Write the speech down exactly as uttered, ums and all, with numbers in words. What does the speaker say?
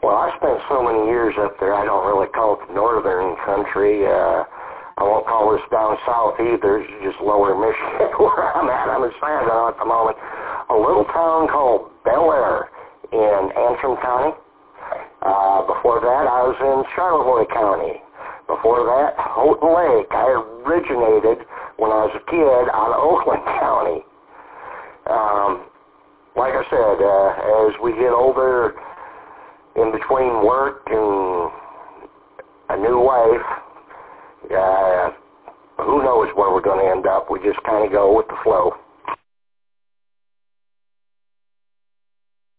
Well, I spent so many years up there, I don't really call it the northern country. Uh, I won't call this down south either. It's just lower Michigan where I'm at. I'm in Sandown at the moment. A little town called Bel Air in Antrim County. Uh, before that, I was in Charlevoix County. Before that, Houghton Lake. I originated when I was a kid out of Oakland County. Um, like I said, uh, as we get older, in between work and a new wife, uh, who knows where we're going to end up. We just kind of go with the flow.